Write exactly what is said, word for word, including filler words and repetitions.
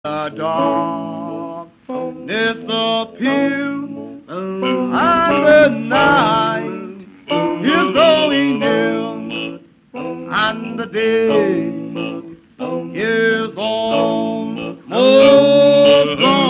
The darkness appears, and the night is going dim, and the day is almost gone.